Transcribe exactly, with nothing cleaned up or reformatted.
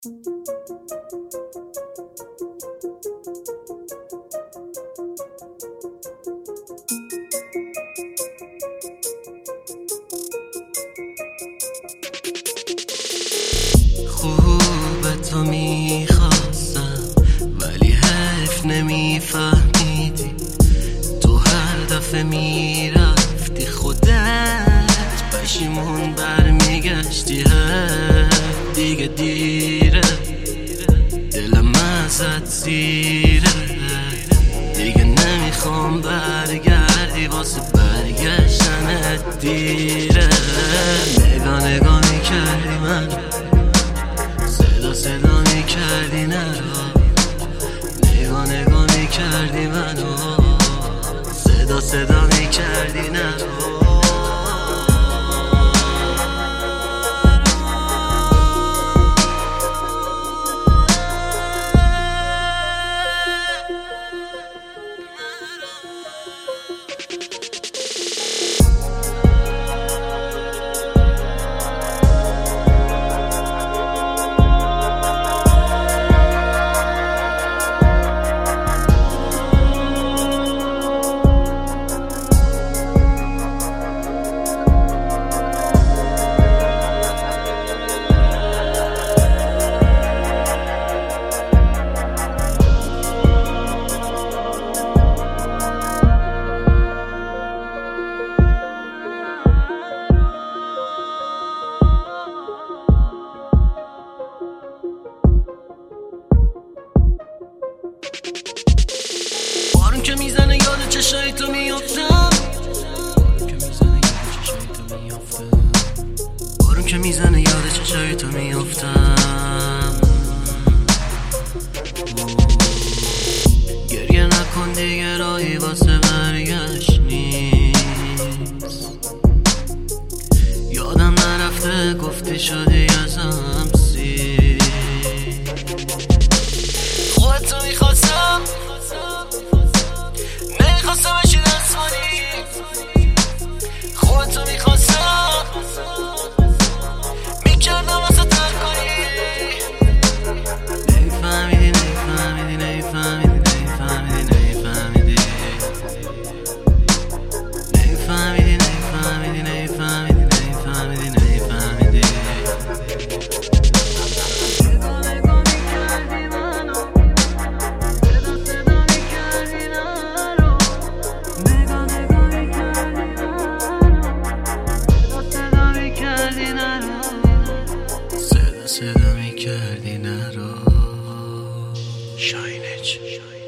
خوب تو میخواستم ولی حرف نمیفهمیدی. تو هر دفعه میرفتی خودت پشیمون برمیگشتی. دیگه دیره دلم ازت زیره. دیگه نمیخوام برگردی واسه برگشتنت دیره. نگاه نگاه میکردی من، صدا صدا میکردی نرو. نگاه نگاه میکردی منو، صدا صدا میکردی نرو. بارون که میزنه یاد چشای تو میافتم. بارون که میزنه یاد چشای تو میافتم. گریه نکن دیگه راهی واسه برگشت نیست. یادم نرفته گفتی شدی ازم سی. خودتو میخواستم نمیخواستم اشی دست کنی. خودتو میخواستم میکردم واسه تر کنی. نمیفهمیدی نمیفهمیدی نمیفهمیدی نمیفهمیدی نمیفهمیدی نمیفهمیدی نمیفهمیدی نمیفهمیدی نمیفهمیدی نمیفهمیدی صدا میکردی نرو. شاینج